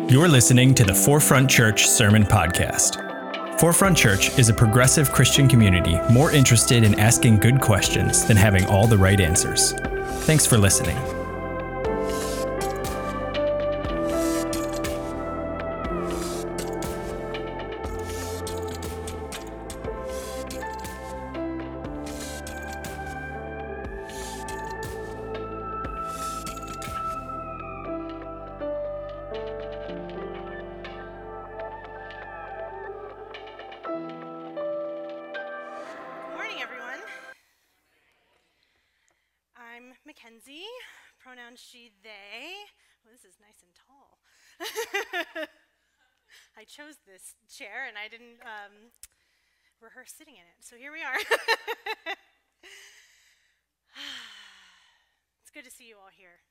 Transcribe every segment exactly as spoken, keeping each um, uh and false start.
You're listening to the Forefront Church Sermon Podcast. Forefront Church is a progressive Christian community more interested in asking good questions than having all the right answers. Thanks for listening. Mackenzie, pronoun she, they. Well, this is nice and tall. I chose this chair and I didn't um, rehearse sitting in it, so here we are. It's good to see you all here.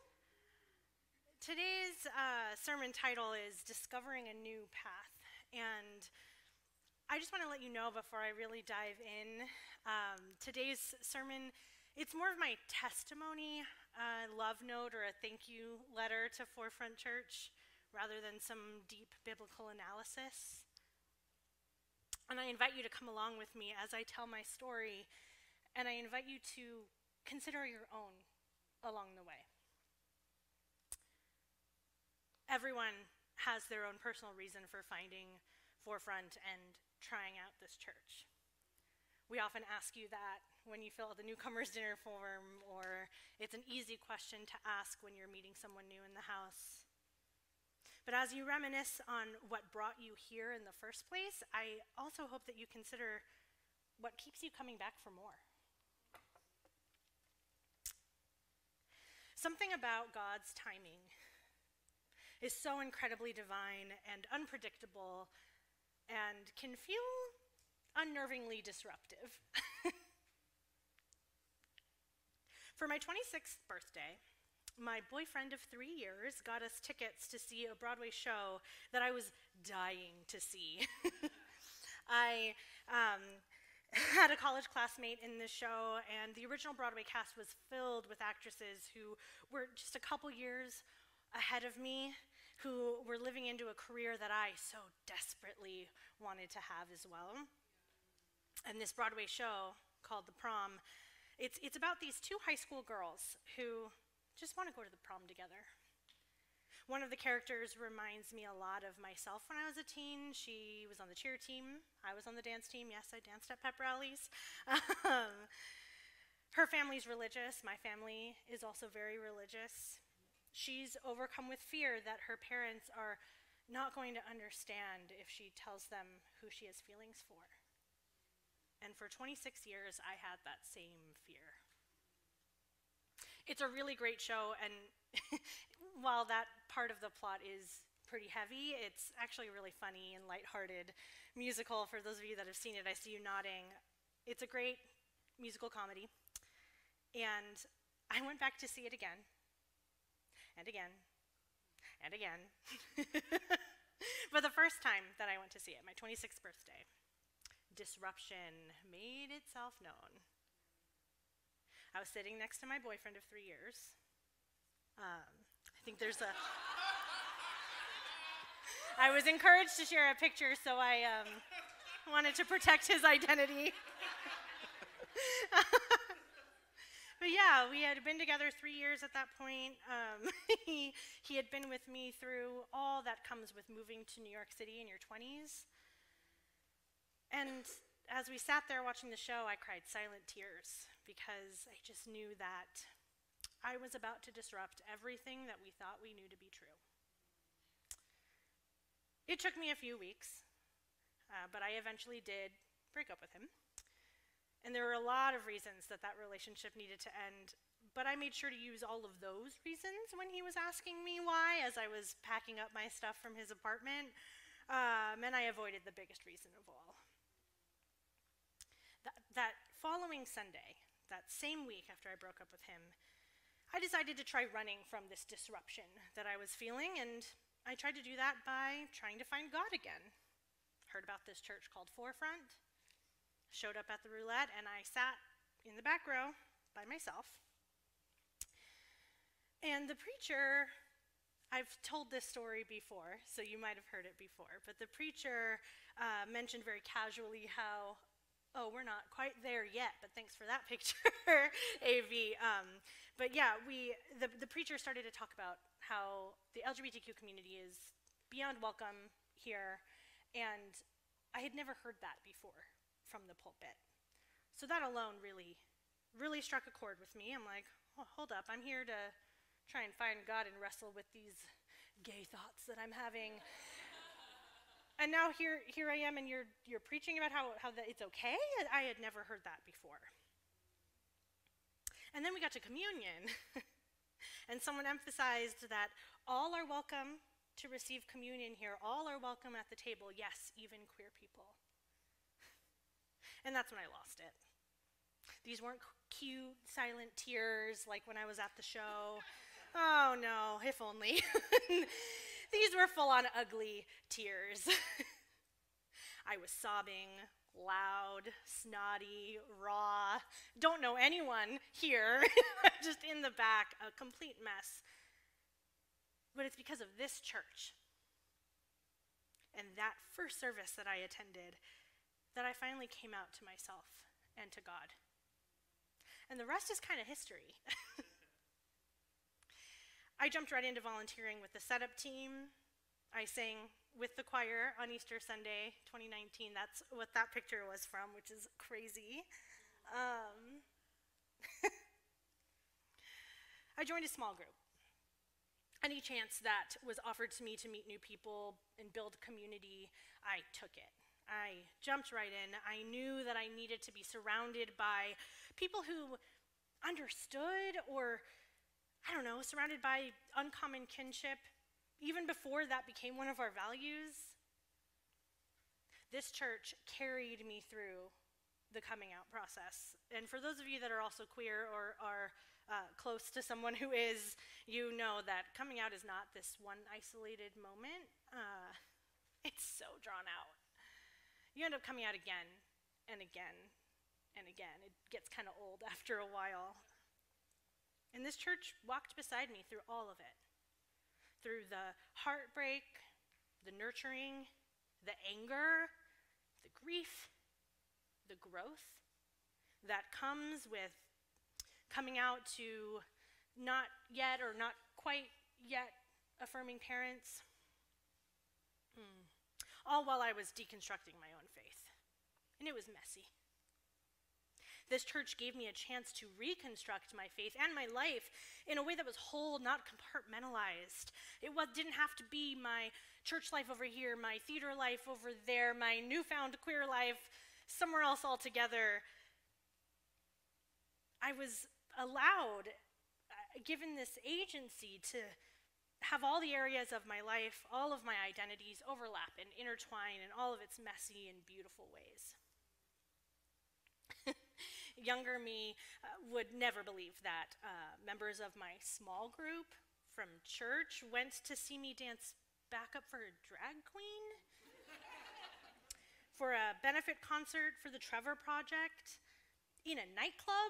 Today's uh, sermon title is Discovering a New Path, and I just want to let you know before I really dive in, um, today's sermon, it's more of my testimony, uh, love note, or a thank you letter to Forefront Church, rather than some deep biblical analysis. And I invite you to come along with me as I tell my story, and I invite you to consider your own along the way. Everyone has their own personal reason for finding Forefront and trying out this church. We often ask you that when you fill out the newcomer's dinner form, or it's an easy question to ask when you're meeting someone new in the house. But as you reminisce on what brought you here in the first place, I also hope that you consider what keeps you coming back for more. Something about God's timing is so incredibly divine and unpredictable and can feel unnervingly disruptive. For my twenty-sixth birthday, my boyfriend of three years got us tickets to see a Broadway show that I was dying to see. I um, had a college classmate in this show, and the original Broadway cast was filled with actresses who were just a couple years ahead of me, who were living into a career that I so desperately wanted to have as well. And this Broadway show called The Prom, it's it's about these two high school girls who just want to go to the prom together. One of the characters reminds me a lot of myself when I was a teen. She was on the cheer team. I was on the dance team. Yes, I danced at pep rallies. Um, her family's religious. My family is also very religious. She's overcome with fear that her parents are not going to understand if she tells them who she has feelings for. And for twenty-six years, I had that same fear. It's a really great show, and while that part of the plot is pretty heavy, it's actually a really funny and lighthearted musical. For those of you that have seen it, I see you nodding. It's a great musical comedy, and I went back to see it again, and again, and again. For the first time that I went to see it, my twenty-sixth birthday. Disruption made itself known. I was sitting next to my boyfriend of three years. Um, I think there's a... I was encouraged to share a picture, so I um, wanted to protect his identity. But yeah, we had been together three years at that point. Um, he, he had been with me through all that comes with moving to New York City in your twenties. And as we sat there watching the show, I cried silent tears because I just knew that I was about to disrupt everything that we thought we knew to be true. It took me a few weeks, uh, but I eventually did break up with him. And there were a lot of reasons that that relationship needed to end, but I made sure to use all of those reasons when he was asking me why as I was packing up my stuff from his apartment, um, and I avoided the biggest reason of all. That, that following Sunday, that same week after I broke up with him, I decided to try running from this disruption that I was feeling, and I tried to do that by trying to find God again. Heard about this church called Forefront, showed up at the roulette, and I sat in the back row by myself. And the preacher I've told this story before, so you might have heard it before, but the preacher uh, mentioned very casually how, oh, we're not quite there yet, but thanks for that picture, A V. Um, but yeah, we the, the preacher started to talk about how the L G B T Q community is beyond welcome here, and I had never heard that before from the pulpit. So that alone really, really struck a chord with me. I'm like, oh, hold up, I'm here to try and find God and wrestle with these gay thoughts that I'm having. And now here here I am, and you're you're preaching about how, how that it's okay? I had never heard that before. And then we got to communion, and someone emphasized that all are welcome to receive communion here. All are welcome at the table, yes, even queer people. And that's when I lost it. These weren't cute, silent tears like when I was at the show. Oh no, if only. These were full-on ugly tears. I was sobbing, loud, snotty, raw. Don't know anyone here, just in the back, a complete mess. But it's because of this church and that first service that I attended that I finally came out to myself and to God. And the rest is kind of history. I jumped right into volunteering with the setup team. I sang with the choir on Easter Sunday, twenty nineteen. That's what that picture was from, which is crazy. Um, I joined a small group. Any chance that was offered to me to meet new people and build community, I took it. I jumped right in. I knew that I needed to be surrounded by people who understood, or I don't know, surrounded by uncommon kinship, even before that became one of our values. This church carried me through the coming out process. And for those of you that are also queer or are uh, close to someone who is, you know that coming out is not this one isolated moment. Uh, it's so drawn out. You end up coming out again and again and again. It gets kind of old after a while. And this church walked beside me through all of it. Through the heartbreak, the nurturing, the anger, the grief, the growth that comes with coming out to not yet or not quite yet affirming parents. Mm. All while I was deconstructing my own faith. And it was messy. This church gave me a chance to reconstruct my faith and my life in a way that was whole, not compartmentalized. It was, didn't have to be my church life over here, my theater life over there, my newfound queer life somewhere else altogether. I was allowed, uh, given this agency, to have all the areas of my life, all of my identities overlap and intertwine in all of its messy and beautiful ways. Younger me uh, would never believe that uh, members of my small group from church went to see me dance backup for a drag queen, for a benefit concert for the Trevor Project, in a nightclub.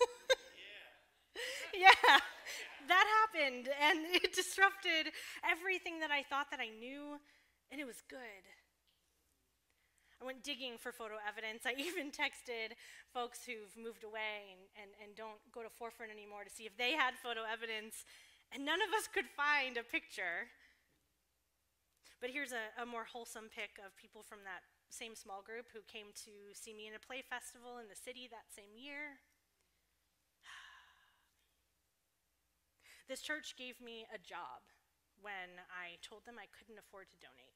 Yeah. Yeah, that happened, and it disrupted everything that I thought that I knew, and it was good. I went digging for photo evidence. I even texted folks who've moved away and, and, and don't go to Forefront anymore to see if they had photo evidence, and none of us could find a picture. But here's a, a more wholesome pic of people from that same small group who came to see me in a play festival in the city that same year. This church gave me a job when I told them I couldn't afford to donate.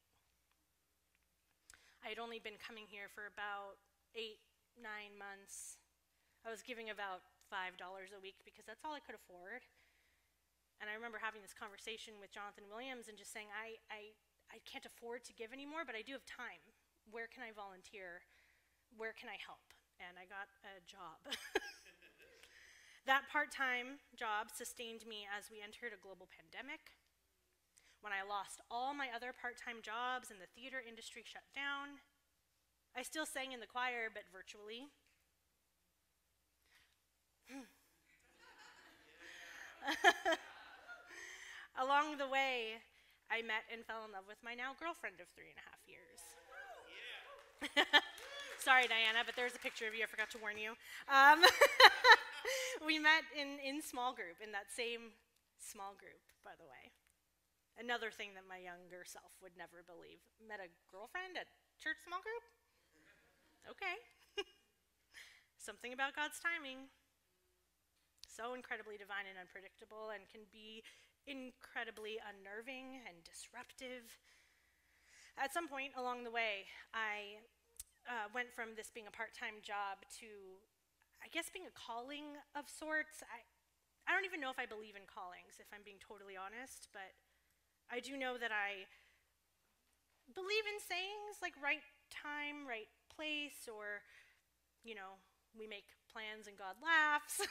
I had only been coming here for about eight, nine months. I was giving about five dollars a week because that's all I could afford. And I remember having this conversation with Jonathan Williams and just saying, I, I, I can't afford to give anymore, but I do have time. Where can I volunteer? Where can I help? And I got a job. That part-time job sustained me as we entered a global pandemic. When I lost all my other part-time jobs and the theater industry shut down, I still sang in the choir, but virtually. Along the way, I met and fell in love with my now girlfriend of three and a half years. Yeah. Sorry, Diana, but there's a picture of you. I forgot to warn you. Um, we met in, in small group, in that same small group, by the way. Another thing that my younger self would never believe. Met a girlfriend at church small group? Okay. Something about God's timing. So incredibly divine and unpredictable, and can be incredibly unnerving and disruptive. At some point along the way, I uh, went from this being a part-time job to, I guess, being a calling of sorts. I, I don't even know if I believe in callings, if I'm being totally honest, but I do know that I believe in sayings like right time, right place, or, you know, we make plans and God laughs.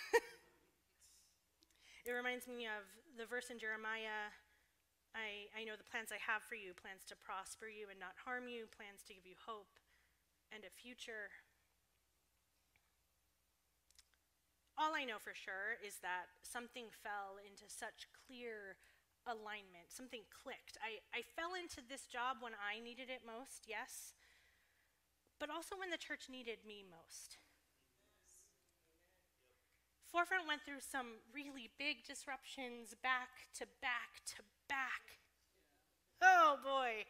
It reminds me of the verse in Jeremiah, I, I know the plans I have for you, plans to prosper you and not harm you, plans to give you hope and a future. All I know for sure is that something fell into such clear alignment, something clicked. I, I fell into this job when I needed it most, yes, but also when the church needed me most. Forefront went through some really big disruptions back to back to back. Oh boy.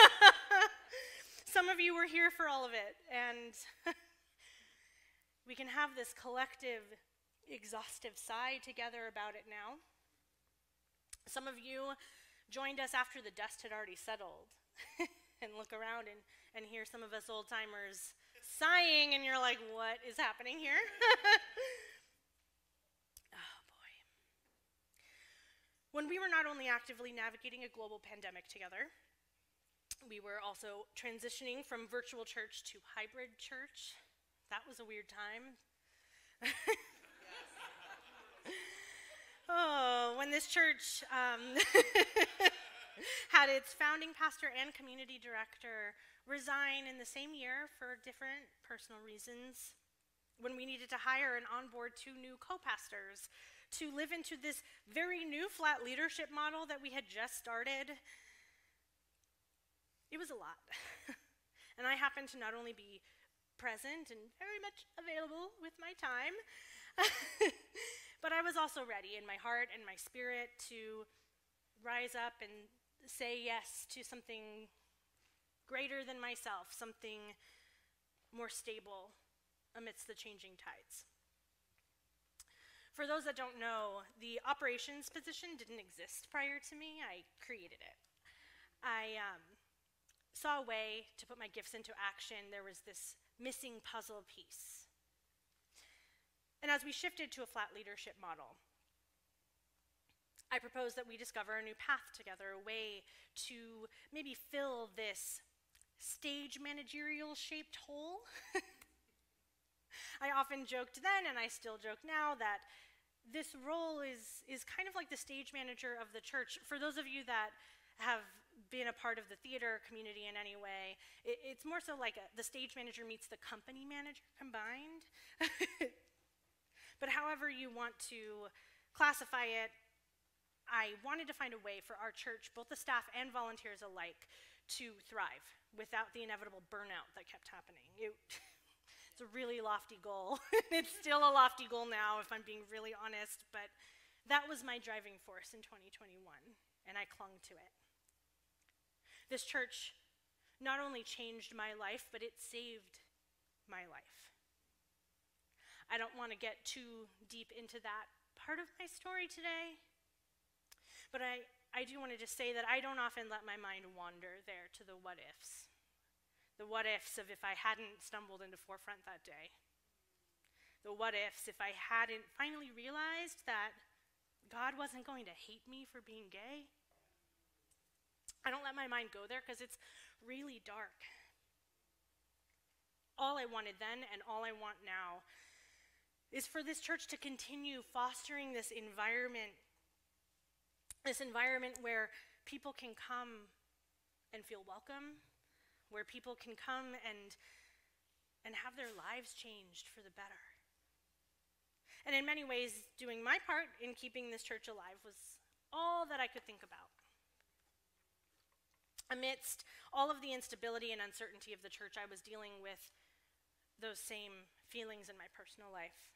Some of you were here for all of it, and we can have this collective, exhaustive sigh together about it now. Some of you joined us after the dust had already settled and look around and, and hear some of us old timers sighing, and you're like, what is happening here? When we were not only actively navigating a global pandemic together, we were also transitioning from virtual church to hybrid church. That was a weird time. Oh, when this church um, had its founding pastor and community director resign in the same year for different personal reasons, when we needed to hire and onboard two new co-pastors to live into this very new flat leadership model that we had just started, it was a lot. And I happened to not only be present and very much available with my time, but I was also ready in my heart and my spirit to rise up and say yes to something greater than myself, something more stable amidst the changing tides. For those that don't know, the operations position didn't exist prior to me. I created it. I um, saw a way to put my gifts into action. There was this missing puzzle piece. And as we shifted to a flat leadership model, I proposed that we discover a new path together, a way to maybe fill this stage managerial shaped hole. I often joked then, and I still joke now, that this role is, is kind of like the stage manager of the church. For those of you that have been a part of the theater community in any way, it, it's more so like a, the stage manager meets the company manager combined. But however you want to classify it, I wanted to find a way for our church, both the staff and volunteers alike, to thrive without the inevitable burnout that kept happening. It, It's a really lofty goal. It's still a lofty goal now, if I'm being really honest, but that was my driving force in twenty twenty-one, and I clung to it. This church not only changed my life, but it saved my life. I don't want to get too deep into that part of my story today, but I, I do want to just say that I don't often let my mind wander there to the what ifs. The what ifs of if I hadn't stumbled into Forefront that day. The what ifs if I hadn't finally realized that God wasn't going to hate me for being gay. I don't let my mind go there because it's really dark. All I wanted then and all I want now is for this church to continue fostering this environment, this environment where people can come and feel welcome, where people can come and, and have their lives changed for the better. And in many ways, doing my part in keeping this church alive was all that I could think about. Amidst all of the instability and uncertainty of the church, I was dealing with those same feelings in my personal life.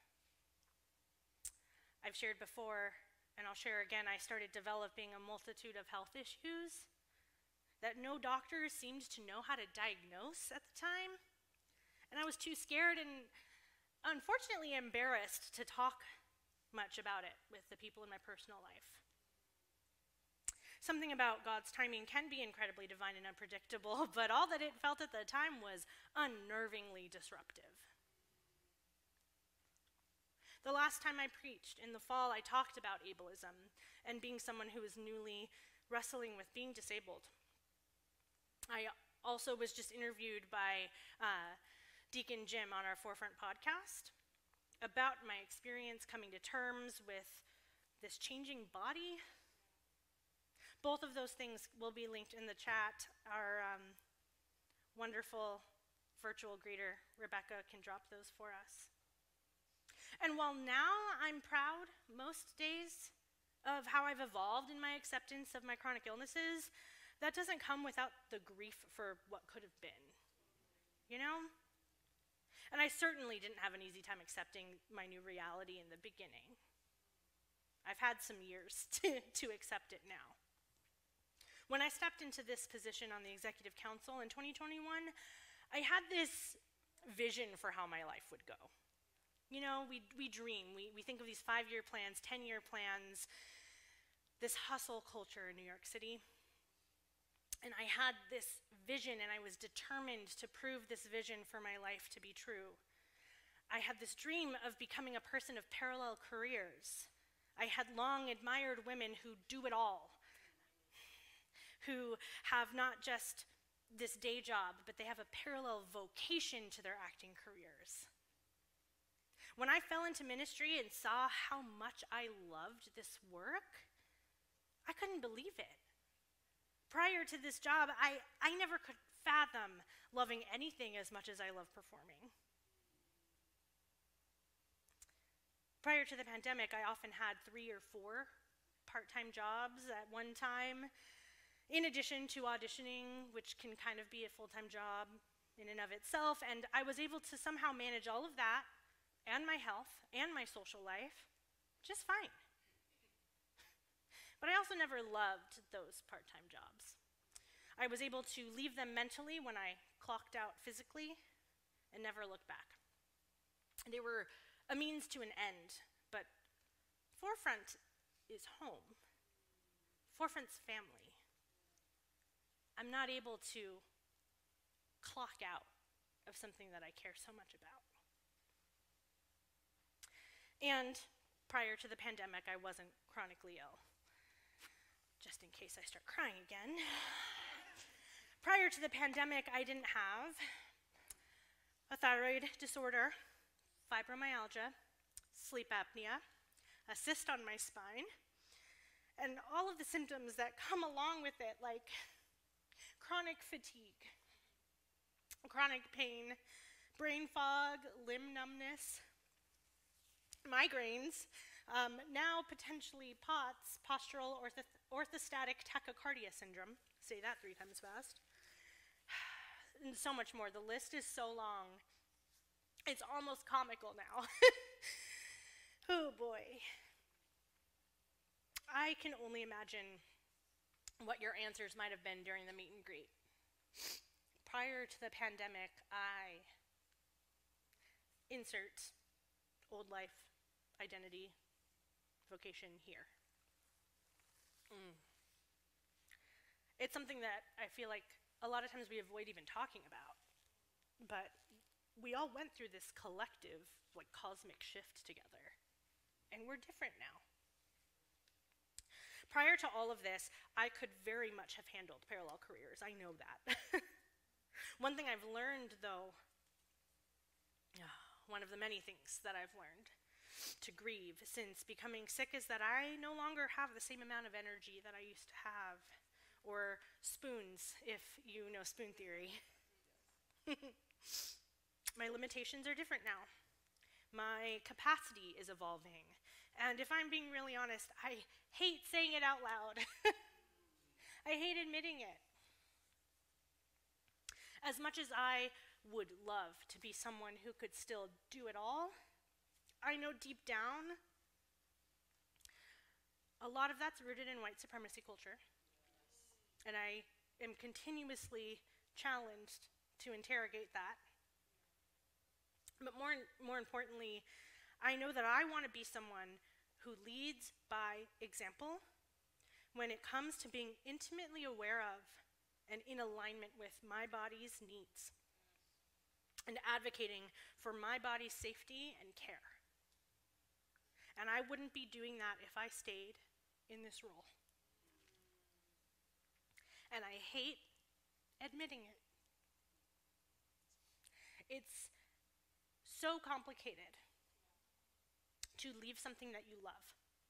I've shared before, and I'll share again, I started developing a multitude of health issues that no doctor seemed to know how to diagnose at the time. And I was too scared and unfortunately embarrassed to talk much about it with the people in my personal life. Something about God's timing can be incredibly divine and unpredictable, but all that it felt at the time was unnervingly disruptive. The last time I preached, in the fall, I talked about ableism and being someone who was newly wrestling with being disabled. I also was just interviewed by uh, Deacon Jim on our Forefront podcast about my experience coming to terms with this changing body. Both of those things will be linked in the chat. Our um, wonderful virtual greeter, Rebecca, can drop those for us. And while now I'm proud most days of how I've evolved in my acceptance of my chronic illnesses, that doesn't come without the grief for what could have been, you know? And I certainly didn't have an easy time accepting my new reality in the beginning. I've had some years to, to accept it now. When I stepped into this position on the executive council in twenty twenty-one, I had this vision for how my life would go. You know, we, we dream, we, we think of these five-year plans, ten-year plans, this hustle culture in New York City. And I had this vision, and I was determined to prove this vision for my life to be true. I had this dream of becoming a person of parallel careers. I had long admired women who do it all, who have not just this day job, but they have a parallel vocation to their acting careers. When I fell into ministry and saw how much I loved this work, I couldn't believe it. Prior to this job, I, I never could fathom loving anything as much as I love performing. Prior to the pandemic, I often had three or four part-time jobs at one time, in addition to auditioning, which can kind of be a full-time job in and of itself, and I was able to somehow manage all of that, and my health, and my social life, just fine. But I also never loved those part-time jobs. I was able to leave them mentally when I clocked out physically, and never look back. They were a means to an end, but Forefront is home. Forefront's family. I'm not able to clock out of something that I care so much about. And prior to the pandemic, I wasn't chronically ill. Just in case I start crying again. Prior to the pandemic, I didn't have a thyroid disorder, fibromyalgia, sleep apnea, a cyst on my spine, and all of the symptoms that come along with it, like chronic fatigue, chronic pain, brain fog, limb numbness, migraines, um, now potentially POTS, postural ortho orthostatic tachycardia syndrome. Say that three times fast. And so much more. The list is so long. It's almost comical now. Oh boy. I can only imagine what your answers might have been during the meet and greet. Prior to the pandemic, I insert old life, identity, vocation here. Mm. It's something that I feel like a lot of times we avoid even talking about, but we all went through this collective, like, cosmic shift together, and we're different now. Prior to all of this, I could very much have handled parallel careers. I know that. One thing I've learned, though, one of the many things that I've learned to grieve since becoming sick is that I no longer have the same amount of energy that I used to have, or spoons, if you know spoon theory. My limitations are different now. My capacity is evolving. And if I'm being really honest, I hate saying it out loud. I hate admitting it. As much as I would love to be someone who could still do it all, I know deep down a lot of that's rooted in white supremacy culture. And I am continuously challenged to interrogate that. But more, more importantly, I know that I want to be someone who leads by example when it comes to being intimately aware of and in alignment with my body's needs and advocating for my body's safety and care. And I wouldn't be doing that if I stayed in this role. And I hate admitting it. It's so complicated to leave something that you love.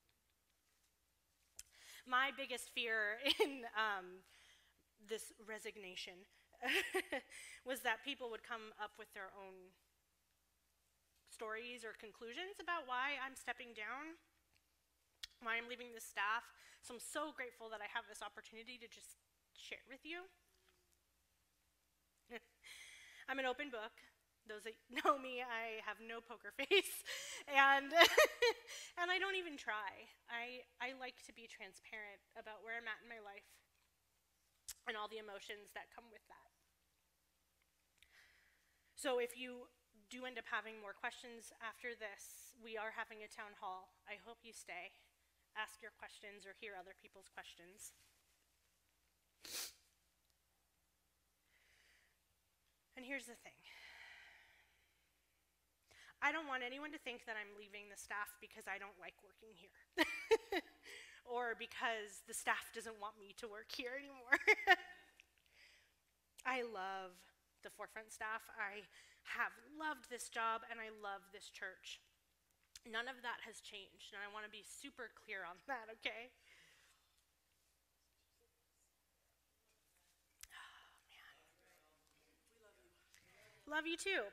My biggest fear in um, this resignation was that people would come up with their own stories or conclusions about why I'm stepping down, why I'm leaving this staff. So I'm so grateful that I have this opportunity to just share with you. I'm an open book. Those that know me, I have no poker face, and and I don't even try. I, I like to be transparent about where I'm at in my life and all the emotions that come with that. So if you do end up having more questions after this, we are having a town hall. I hope you stay, ask your questions, or hear other people's questions. And here's the thing. I don't want anyone to think that I'm leaving the staff because I don't like working here. Or because the staff doesn't want me to work here anymore. I love the Forefront staff. I have loved this job and I love this church. None of that has changed, and I want to be super clear on that, okay? Oh, man. Love you too.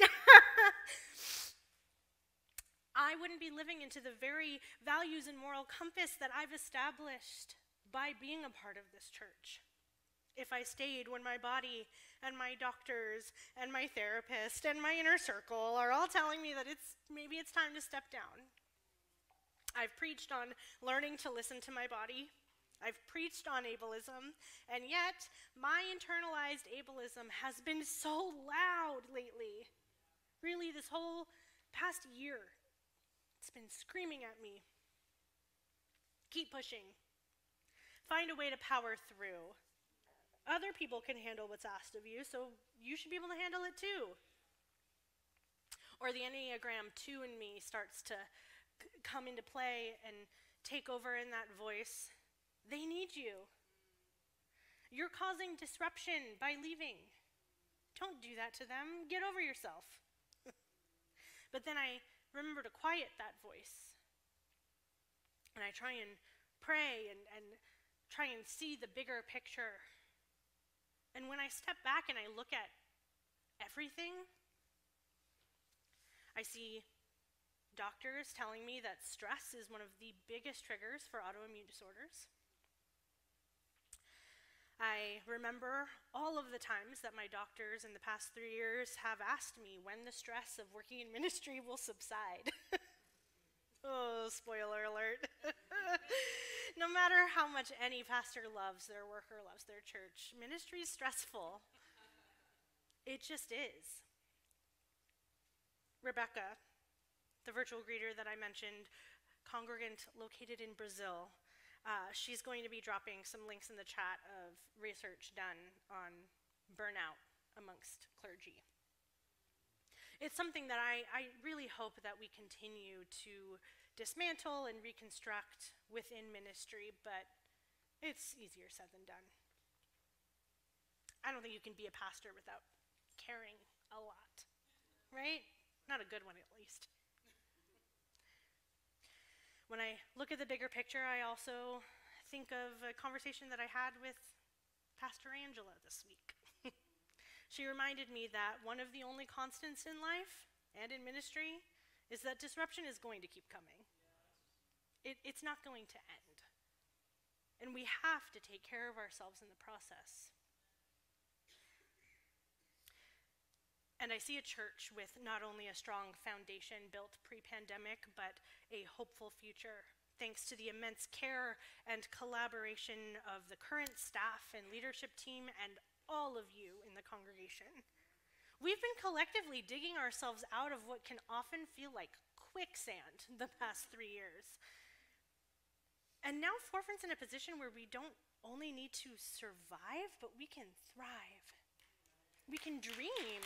I wouldn't be living into the very values and moral compass that I've established by being a part of this church if I stayed when my body and my doctors and my therapist and my inner circle are all telling me that it's maybe it's time to step down. I've preached on learning to listen to my body. I've preached on ableism, and yet my internalized ableism has been so loud lately. Really, this whole past year. It's been screaming at me. Keep pushing. Find a way to power through. Other people can handle what's asked of you, so you should be able to handle it too. Or the Enneagram two in me starts to c- come into play and take over in that voice. They need you. You're causing disruption by leaving. Don't do that to them. Get over yourself. But then I remember to quiet that voice. And I try and pray and, and try and see the bigger picture. And when I step back and I look at everything, I see doctors telling me that stress is one of the biggest triggers for autoimmune disorders. I remember all of the times that my doctors in the past three years have asked me when the stress of working in ministry will subside. Oh, spoiler alert. No matter how much any pastor loves their work or loves their church, ministry is stressful. It just is. Rebecca, the virtual greeter that I mentioned, congregant located in Brazil, Uh, she's going to be dropping some links in the chat of research done on burnout amongst clergy. It's something that I, I really hope that we continue to dismantle and reconstruct within ministry, but it's easier said than done. I don't think you can be a pastor without caring a lot, right? Not a good one, at least. When I look at the bigger picture, I also think of a conversation that I had with Pastor Angela this week. She reminded me that one of the only constants in life and in ministry is that disruption is going to keep coming. It, it's not going to end. And we have to take care of ourselves in the process. And I see a church with not only a strong foundation built pre-pandemic, but a hopeful future, thanks to the immense care and collaboration of the current staff and leadership team and all of you in the congregation. We've been collectively digging ourselves out of what can often feel like quicksand the past three years. And now Forefront's in a position where we don't only need to survive, but we can thrive. We can dream.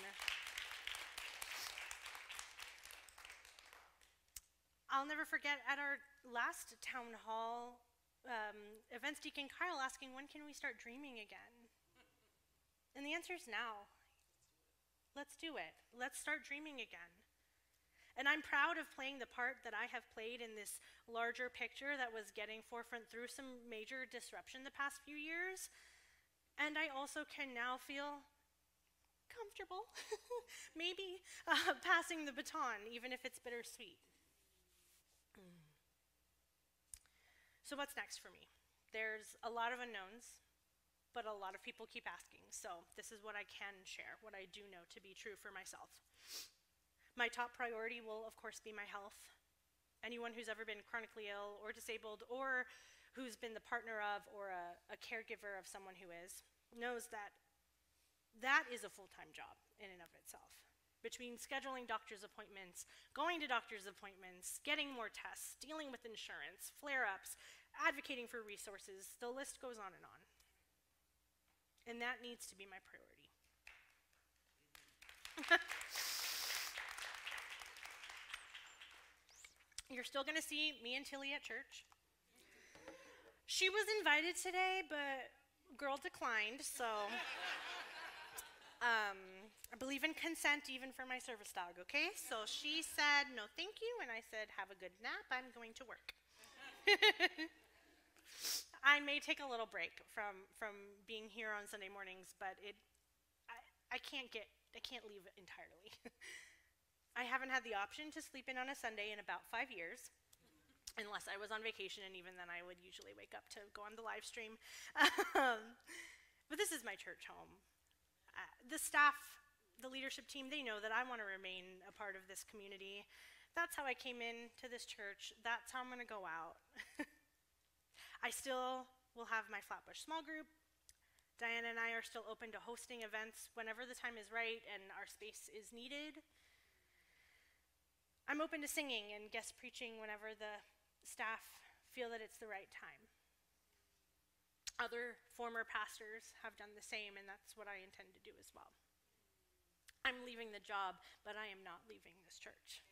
I'll never forget at our last town hall, um, events deacon Kyle asking, when can we start dreaming again? And the answer is now. Let's do it. Let's start dreaming again. And I'm proud of playing the part that I have played in this larger picture that was getting Forefront through some major disruption the past few years. And I also can now feel comfortable, maybe uh, passing the baton, even if it's bittersweet. Mm. So what's next for me? There's a lot of unknowns, but a lot of people keep asking. So this is what I can share, what I do know to be true for myself. My top priority will, of course, be my health. Anyone who's ever been chronically ill or disabled or who's been the partner of or a, a caregiver of someone who is knows that that is a full-time job in and of itself. Between scheduling doctor's appointments, going to doctor's appointments, getting more tests, dealing with insurance, flare-ups, advocating for resources, the list goes on and on. And that needs to be my priority. You're still gonna see me and Tilly at church. She was invited today, but girl declined, so um, I believe in consent even for my service dog, okay? So she said, no thank you, and I said, have a good nap, I'm going to work. I may take a little break from, from being here on Sunday mornings, but it, I, I can't get, I can't leave it entirely. I haven't had the option to sleep in on a Sunday in about five years, unless I was on vacation, and even then I would usually wake up to go on the live stream. um, but this is my church home. Uh, the staff, the leadership team, they know that I want to remain a part of this community. That's how I came into this church. That's how I'm going to go out. I still will have my Flatbush small group. Diana and I are still open to hosting events whenever the time is right and our space is needed. I'm open to singing and guest preaching whenever the staff feel that it's the right time. Other former pastors have done the same, and that's what I intend to do as well. I'm leaving the job, but I am not leaving this church.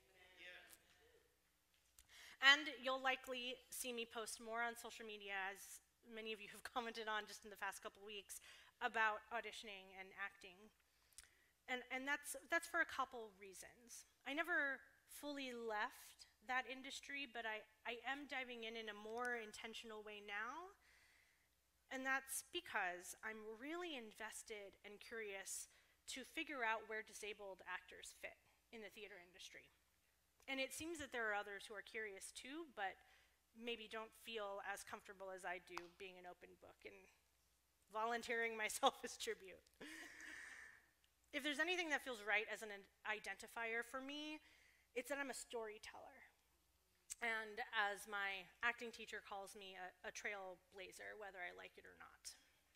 And you'll likely see me post more on social media, as many of you have commented on just in the past couple weeks, about auditioning and acting. And, and that's, that's for a couple reasons. I never fully left that industry, but I, I am diving in in a more intentional way now. And that's because I'm really invested and curious to figure out where disabled actors fit in the theater industry. And it seems that there are others who are curious too, but maybe don't feel as comfortable as I do being an open book and volunteering myself as tribute. If there's anything that feels right as an identifier for me, it's that I'm a storyteller. And as my acting teacher calls me, a, a trailblazer, whether I like it or not.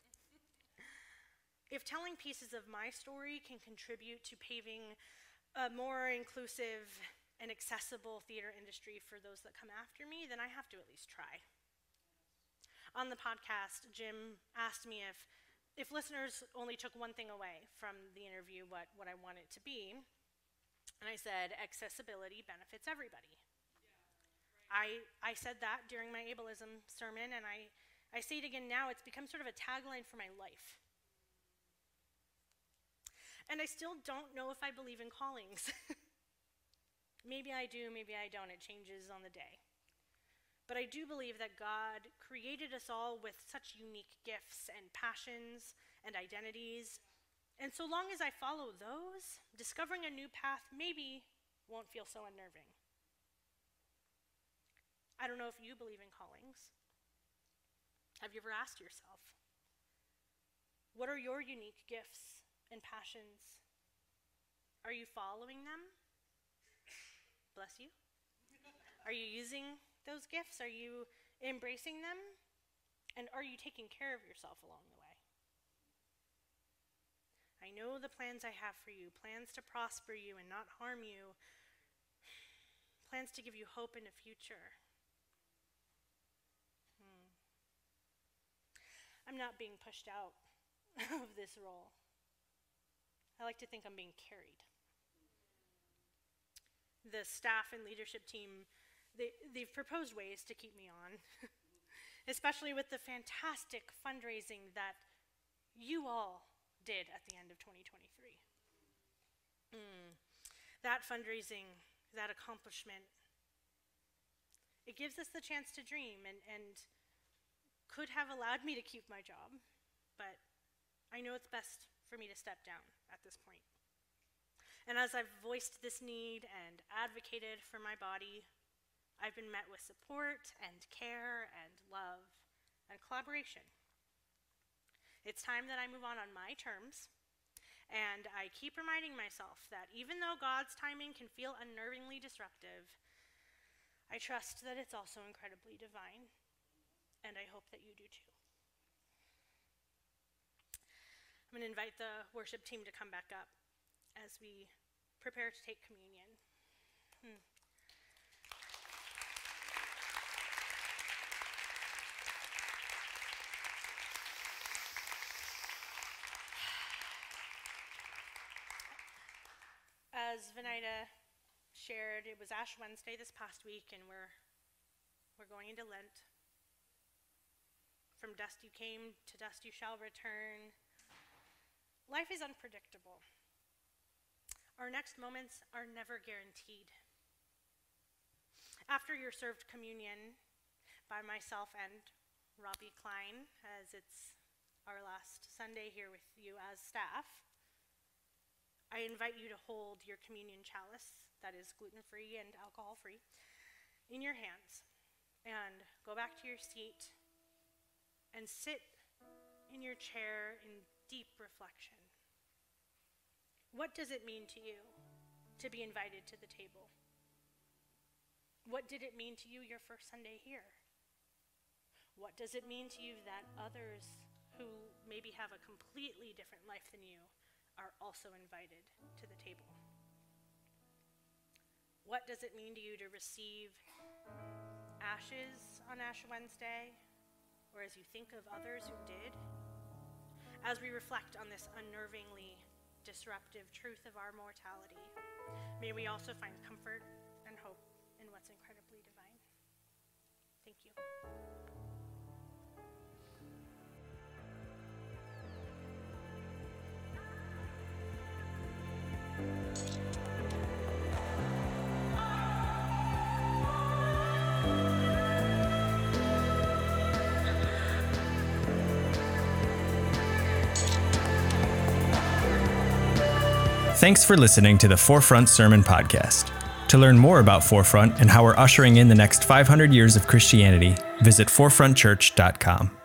If telling pieces of my story can contribute to paving a more inclusive and accessible theater industry for those that come after me, then I have to at least try. On the podcast, Jim asked me if, if listeners only took one thing away from the interview, what, what I want it to be. And I said, accessibility benefits everybody. I, I said that during my ableism sermon, and I, I say it again now. It's become sort of a tagline for my life. And I still don't know if I believe in callings. Maybe I do, maybe I don't. It changes on the day. But I do believe that God created us all with such unique gifts and passions and identities. And so long as I follow those, discovering a new path maybe won't feel so unnerving. I don't know if you believe in callings. Have you ever asked yourself, what are your unique gifts and passions? Are you following them? Bless you. Are you using those gifts? Are you embracing them? And are you taking care of yourself along the way? I know the plans I have for you, plans to prosper you and not harm you, plans to give you hope in the future. Hmm. I'm not being pushed out of this role. I like to think I'm being carried. The staff and leadership team, they, they've proposed ways to keep me on, especially with the fantastic fundraising that you all did at the end of twenty twenty-three. Mm. That fundraising, that accomplishment, it gives us the chance to dream and, and could have allowed me to keep my job, but I know it's best for me to step down at this point. And as I've voiced this need and advocated for my body, I've been met with support and care and love and collaboration. It's time that I move on on my terms, and I keep reminding myself that even though God's timing can feel unnervingly disruptive, I trust that it's also incredibly divine, and I hope that you do too. I'm going to invite the worship team to come back up as we prepare to take communion. Hmm. As Venida shared, it was Ash Wednesday this past week, and we're we're going into Lent. From dust you came, to dust you shall return. Life is unpredictable. Our next moments are never guaranteed. After you're served communion by myself and Robbie Klein, as it's our last Sunday here with you as staff, I invite you to hold your communion chalice, that is gluten-free and alcohol-free, in your hands, and go back to your seat and sit in your chair in deep reflection. What does it mean to you to be invited to the table? What did it mean to you your first Sunday here? What does it mean to you that others who maybe have a completely different life than you are also invited to the table? What does it mean to you to receive ashes on Ash Wednesday, or as you think of others who did? As we reflect on this unnervingly disruptive truth of our mortality, may we also find comfort and hope in what's incredibly divine. Thank you. Thanks for listening to the Forefront Sermon Podcast. To learn more about Forefront and how we're ushering in the next five hundred years of Christianity, visit forefront church dot com.